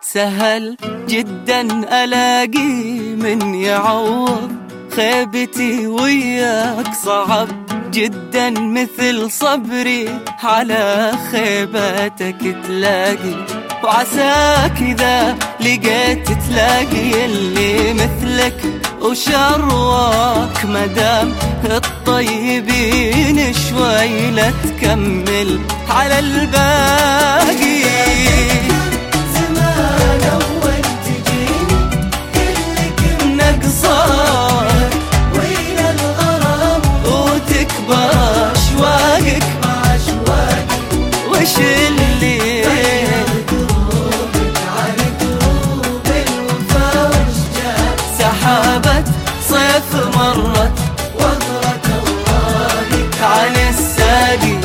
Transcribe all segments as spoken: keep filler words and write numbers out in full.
سهل جدا ألاقي من يعوض خيبتي وياك، صعب جدا مثل صبري على خيبتك تلاقي. وعساك إذا لقيت تلاقي اللي مثلك وشرواك، مدام الطيبين شوي لا تكمل على الباقي. زمان أول تجيني كلك نقصار وين الغرام وتكبر أشواقك مع أشواقي، وش اللي قلوبك عن قلوب الوفا واشجار. سحابة صيف مرت وضرك الله عن الساقي.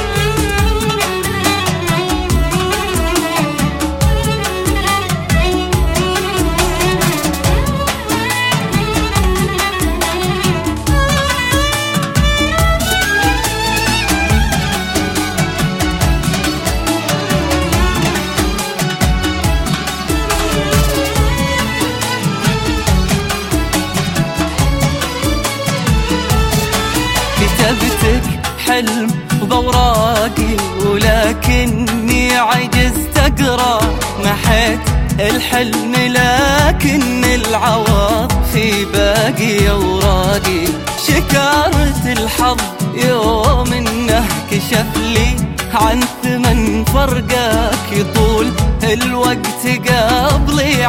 كتبتك حلم بأوراقي ولكني عجزت أقرأ، محيت الحلم لكن العوض في باقي أوراقي. شكرت الحظ يوم إنه كشف لي عن ثمن فرقك، يطول الوقت قبلي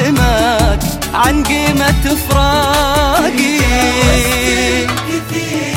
علمك عن قيمة فراقي. كثير